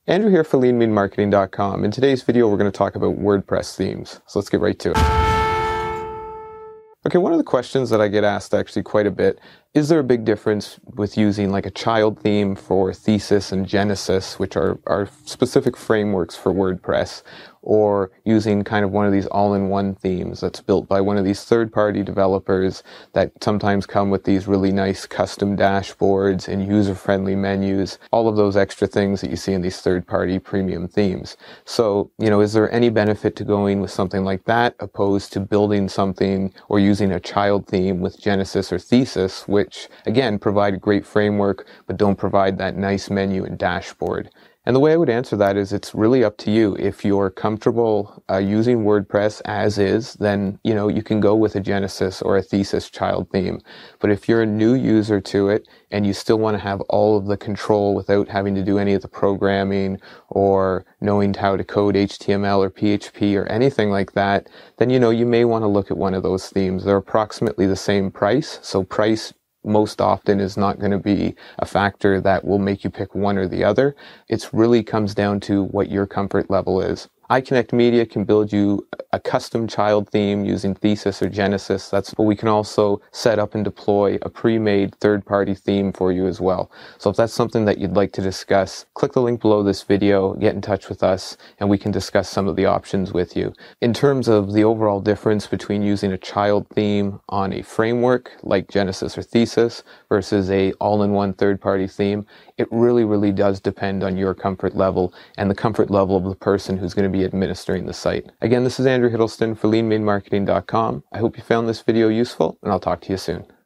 Andrew here for leanmeanmarketing.com. In today's video, we're going to talk about WordPress themes. So let's get right to it. Okay, one of the questions that I get asked actually quite a bit, is there a big difference with using like a child theme for Thesis and Genesis, which are specific frameworks for WordPress, or using kind of one of these all-in-one themes that's built by one of these third-party developers that sometimes come with these really nice custom dashboards and user-friendly menus, all of those extra things that you see in these third-party premium themes. So, is there any benefit to going with something like that opposed to building something or using a child theme with Genesis or Thesis, which again provide a great framework but don't provide that nice menu and dashboard? And the way I would answer that is it's really up to you. If you're comfortable using WordPress as is, then, you can go with a Genesis or a Thesis child theme. But if you're a new user to it and you still want to have all of the control without having to do any of the programming or knowing how to code HTML or PHP or anything like that, then, you may want to look at one of those themes. They're approximately the same price. So price most often is not going to be a factor that will make you pick one or the other. It really comes down to what your comfort level is. iConnect Media can build you a custom child theme using Thesis or Genesis. But we can also set up and deploy a pre-made third-party theme for you as well. So if that's something that you'd like to discuss, click the link below this video, get in touch with us, and we can discuss some of the options with you. In terms of the overall difference between using a child theme on a framework like Genesis or Thesis versus a all-in-one third-party theme, it really does depend on your comfort level and the comfort level of the person who's going to be administering the site. Again, this is Andrew Hiddleston for leanmeanmarketing.com. I hope you found this video useful, and I'll talk to you soon.